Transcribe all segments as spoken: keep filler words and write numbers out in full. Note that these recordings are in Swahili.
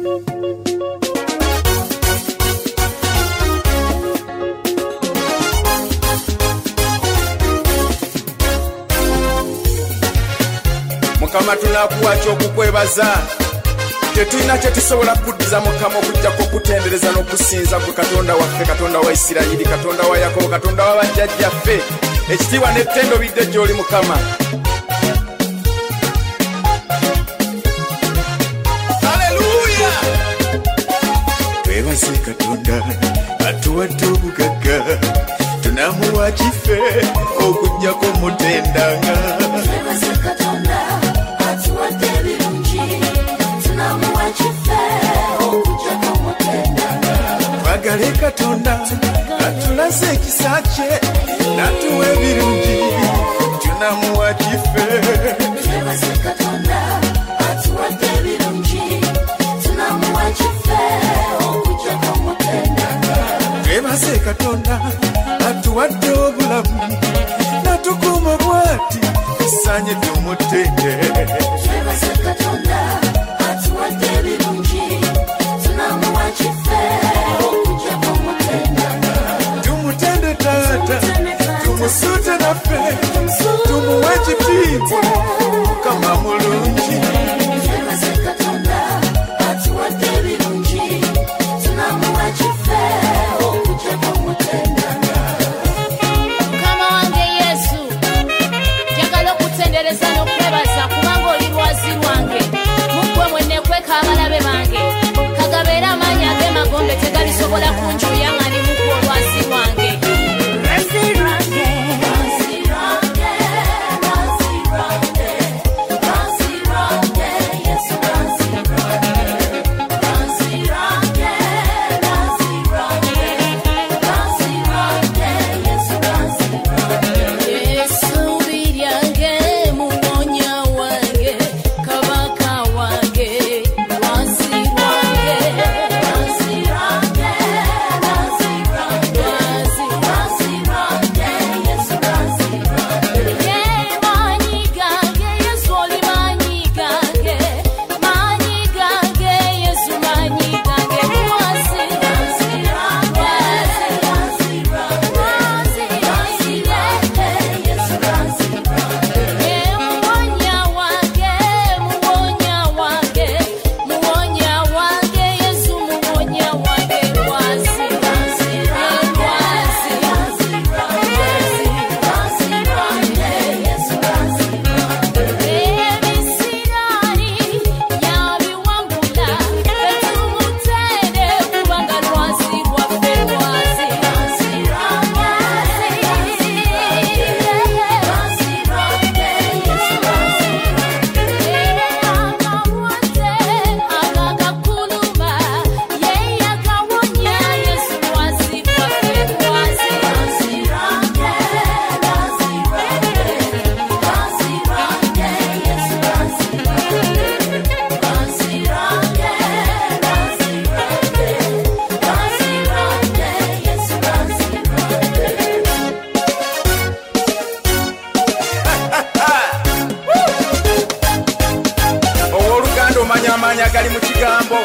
Mukama tunakuwa ky'okukwebaza tetulina kye tusobola kuddiza Mukama okujjako okutendereza n'okusinza gwe Katonda waffe, Katonda wa Isirayiri, Katonda wa Yakobo, Katonda wa bajjajjaffe. Ekitiibwa n'ettendo bidde gy'oli Mukama. Haleluya! Twebaze Katonda atuwadde obugagga, tunamuwa kiffe okujjako mutendanga. Twebaze Katonda atuwadde ebirungi, tunamuwa kiffe okujjako mutendanga. Twagale Katonda atulaze ekisa kye n'atuwa ebirungi, tunamuwa kiffe. Twebaze Katonda atuwadde ebirungi, tunamuwa kiffe okujjako mutendanga. Twebaze Katonda atuwadde obulamu n'atukuuma bw'ati tusaanye tumutende. Twebaze Katonda atuwadde ebirungi, tunamuwa kiffe okujjako mutendanga. Tumutende Taata, tumusuute naffe, tumuwe ekitiibwa, Mukama mulungi. Twebaze Katonda atuwadde ebirungi, tunamuwa kiffe okujjako mutendanga. Mukama wange Yesu, njagala okutendereza n'okwebaza kubanga oli lwazi lwange. Mu ggwe mwe nneekweka abalabe bange. Kagabeera amaanyi ag'emagombe tegalisobola kunjuya nga ndi mu ggwe olwazi lwange. Lwazi lwange, Lwazi lwange, lwazi lwange, lwazi lwange, Yesu lwazi lwange. Lwazi lwange, lwazi lwange, lwazi lwange, Yesu lwazi lwange. essuubi lyange, muwonya wange, kabaka wange, lwazi lwange. Lwazi lwange, lwazi lwange, Lwazi lwazi lwange, Yesu lwazi lwange. Ye maanyi gange, Yesu oli maanyi gange. Maanyi gange, Yesu maanyi gange. Lwazi, Lwazi lwange, lwazi lwange, lwazi lwange, Yesu lwazi lwange. ye muwonya wange, muwonya wange, muwonya wange, Yesu muwonya wange. Lwazi, Lwazi lwange, lwazi lwange, lwazi lwange, Yesu lwazi lwange. ebisiraani yabiwangula, betumutende kubanga lwazi lwaffe. Lwazi, Lwazi lwange, lwazi lwange, lwazi lwange, Yesu lwazi lwange. akawonte akakakuluma, ye yakawonya, Yesu lwazi lwaffe. Lwazi, Lwazi lwange, lwazi lwange, lwazi lwange, Yesu lwazi lwange. Lwazi lwange, lwazi lwange, lwazi lwange, Yesu lwazi lwange. Owooluganda omanya amaanyi agali mu kigambo.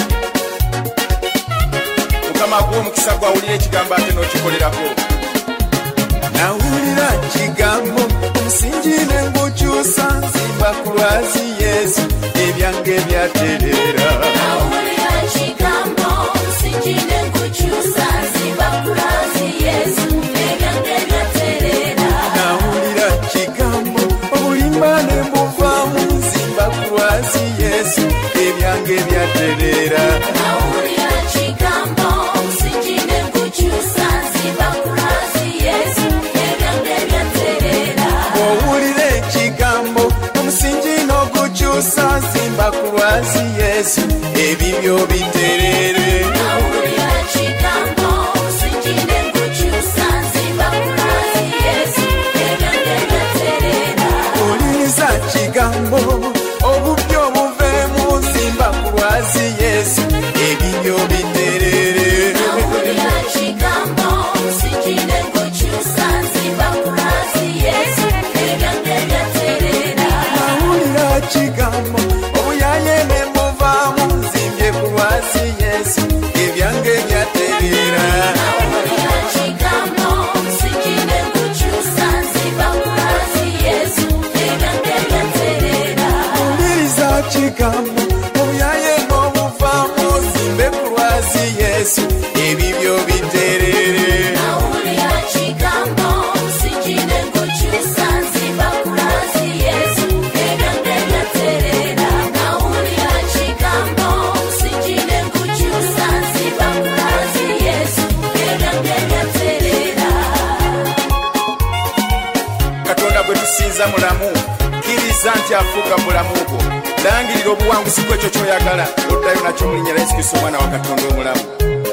Mukama akuwa omukisa gw'awulira ekigambo ate n'okikolerako. Nawulira kigambo omusingi ne ngukyusa, nzimba ku lwazi Yesu, ebyange byatereera. Nawulira ekigambo omusingi ne ngukyusa, nzimba ku lwazi Yesu, ebyange byatereera. Nawulira kigambo obulimba ne mbuvaamu, nzimba ku lwazi Yesu, ebyange byatereera. Nawulira ekigambo omusingi ne ngukyusa, nzimba ku lwazi Yesu, ebyange byatereera. Owulira ekigambo omusingi n'ogukyusa, nzimba ku lwazi Yesu, ebibyo bitereere. Nawulira ekigambo omusingi ne ngukyusa, nzimba ku lwazi Yesu, ebyange byatereera. Wuliriza kigambo obubbi obuveemu, nzimba ku lwazi Yesu, ebibyo bitereere. Nawulira ekigambo omusingi ne ngukyusa, nzimba ku lwazi Yesu, ebyange byatereera. Nawulira kigambo obuyaye ne mbuvaamu, nzimbye ku Yesu ebibyo biterere nauli ya chikambo usijine kuchusa nziba kurazi Yesu ebyange byaterera nauli ya chikambo usijine kuchusa nziba kurazi Yesu ebyange byaterera Katonda gwe tusinza mulamu kiriza nti afuga mulamu bwo langirira obuwanguzi bw'ekyo ky'oyagala oddayo nakyo mu linnya lya Yesu Kristo omwana wa Katonda omulamu.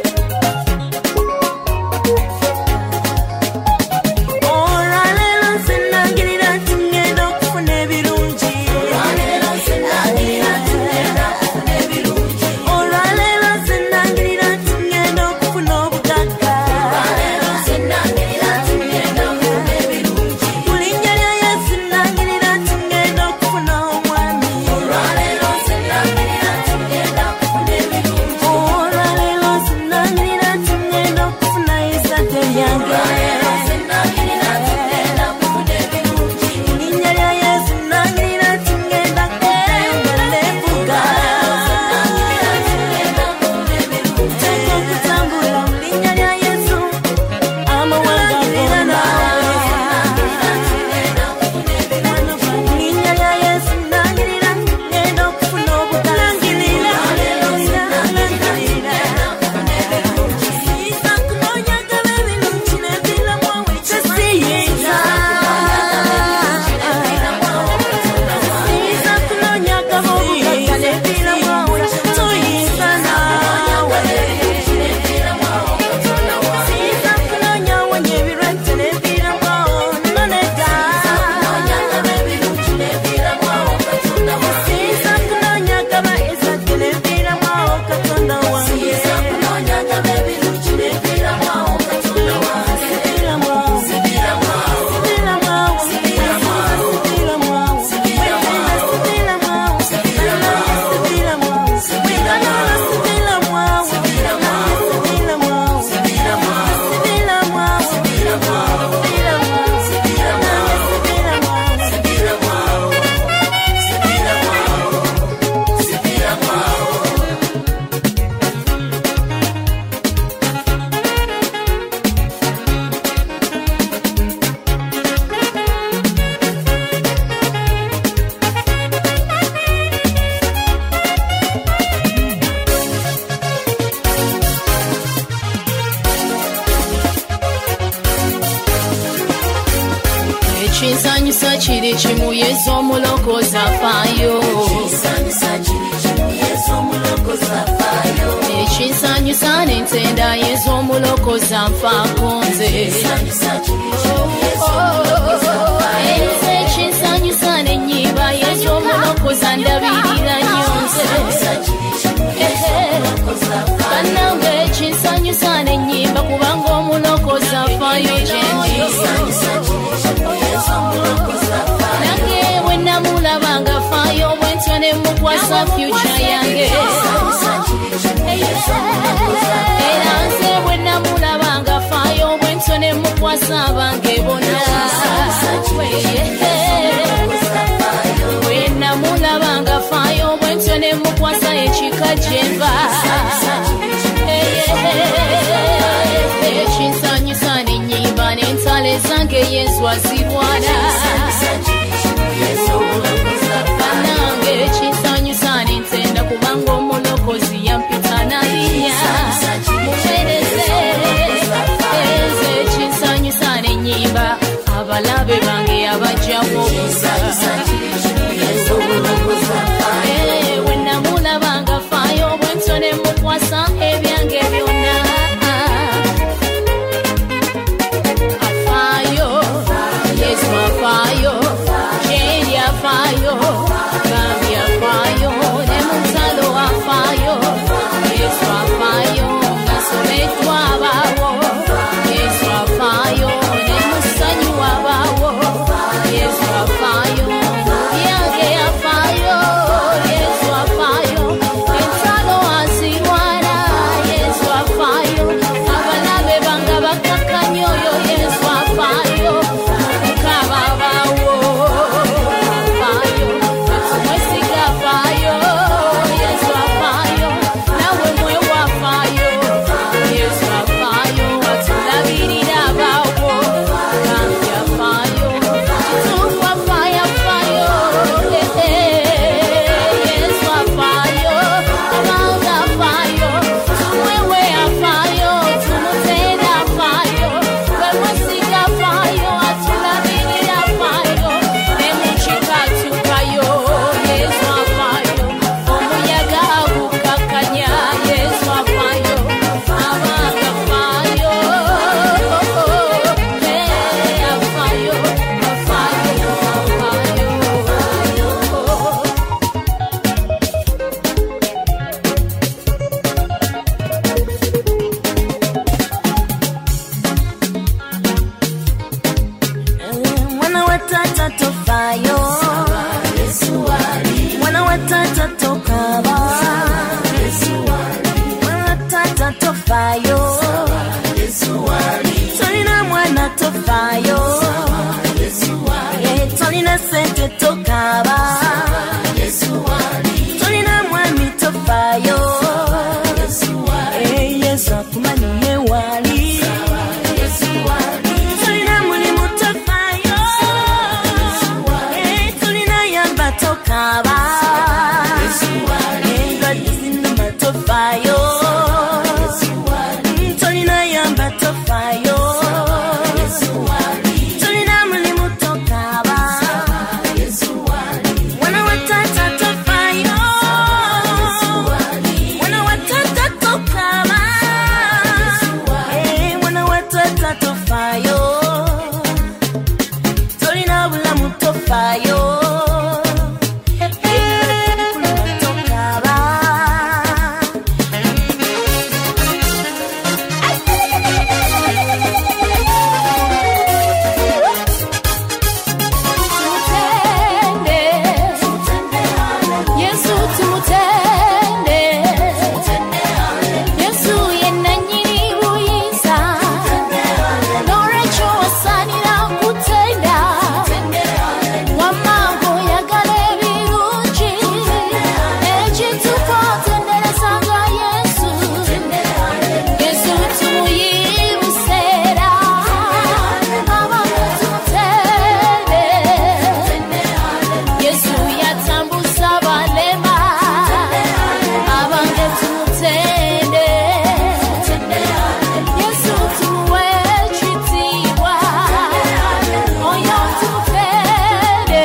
Chinsanyusa chiri chimu Yesu omulokozi afaayo ekinsanyusa n'entenda Yesu omulokozi anfaako nze ekinsanyusa n'ennyimba Yesu omulokozi andabirira nnyo nze bannange ekinsanyusa n'ennyimba kubanga omulokozi afaayo gyendi nange bwe namulabanga faayo bwentyo ne mukwasa future yange era nze bwe namulabanga faayo bwentyo ne mukwasa abange bonna bwe namulabanga faayo bwentyo ne mukwasa ekika gyenva ekinsanyusa n'ennyimba n'entale zange Yesu azirwana bannange ekinsanyusa n'entenda kubanga omulokozi yampita nalinnya muweereze eze ekinsanyusa n'ennyimba abalabe bange abajjawo obusa bwe namulabanga faayo bwentyo ne mukwasa ebyange byonna afaayo Yesu afaayo tolina sente tokaba Yesu wali tolina mwami tofayo Yesu wali eh Yesu akumanyiye wali Yesu wali tolina mulimu tofayo eh tolina yamba tokaba Yesu wali eh gadizina tofayo Yesu wali tolina yamba tofayo Yesu wali tolina mulimu tokaba Yesu wali wana watata tofayo wana watata tokaba eh wana watata tofayo tolina bulamu tofayo eh tolina tokaba Tumutende, Yesu tumutende, Yesu yenna nyiri buyinza, n'olwekyo wasaanira kutenda, wammangu oyagala ebirungi, ekituuka otenderezanga Yesu, Yesu tumuyibuseera, abantu tumutende, Yesu yatambuza balema, abange tumutende, Yesu tumuwe ekitiibwa, oyo tumutende,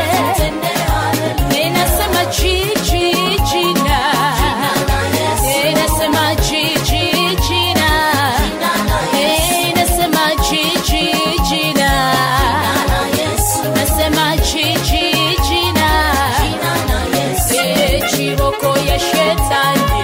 enasema jiji jina, enasema jiji jina, enasema jiji jina, nasema jiji jina, ekiboko ya shetani,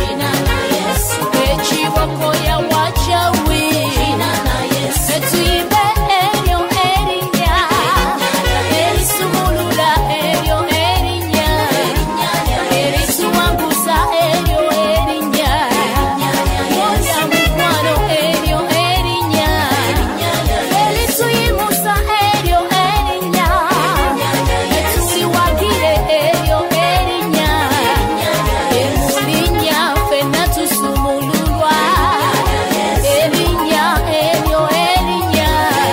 ekiboko ya wachawi, etuyimbe eryo erinya, erisumulula eryo erinya, erituwanguza eryo erinya, oya mukwano eryo erinya, erituyimusa eryo erinya, etuliwagire eryo erinya, emulinya ffenna tusumululwa, erinya eryo erinya.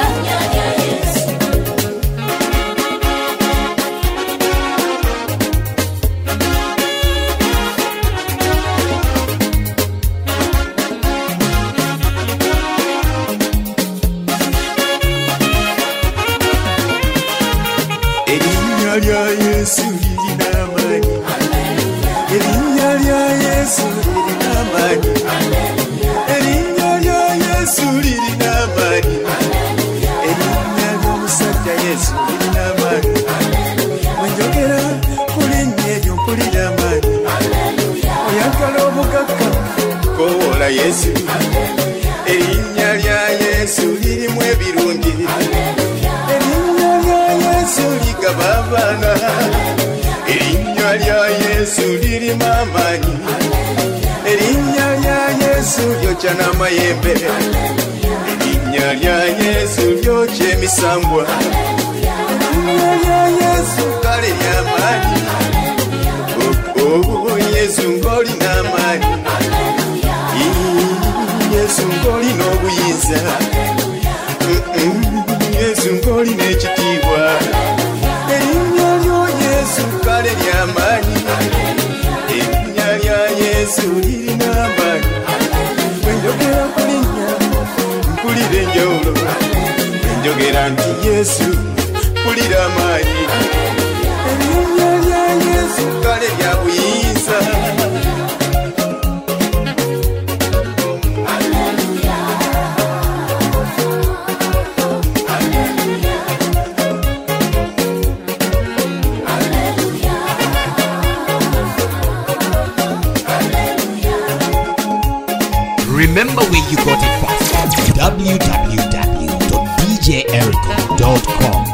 Erinnya lya Yesu lirina amaanyi. Erinnya lya Yesu lirina amaanyi. Erinnya lya Yesu lirina amaanyi. Erinnya ly'omusajja Yesu lirina amaanyi. Bwe njogera ku linnya eryo mpulira amaanyi. Oyagala obugagga koola Yesu. Erinnya lya Yesu lirimu ebirungi. Erinnya lya Yesu ligaba abaana. Erinnya lya Yesu lirimu amaanyi. Erinnya lya Yesu lyokya n'amayembe. Erinnya lya Yesu lyokya emisambwa. Erinnya lya Yesu kale ly'amaanyi. Oh, oh, Yesu ng'olina amaanyi. Yesu ng'olina obuyinza. Mm-mm, Yesu ng'olina ekitiibwa. Erinnya lyo Yesu kale ly'amaanyi. Erinnya lya Yesu lirina amaanyi. Bwe njogera ku linnya mpulira enjawulo. Bwe njogera nti Yesu mpulira amaanyi. Erinnya lya Yesu kale lya buyinza. Remember where you got it from. w w w dot d j erico dot com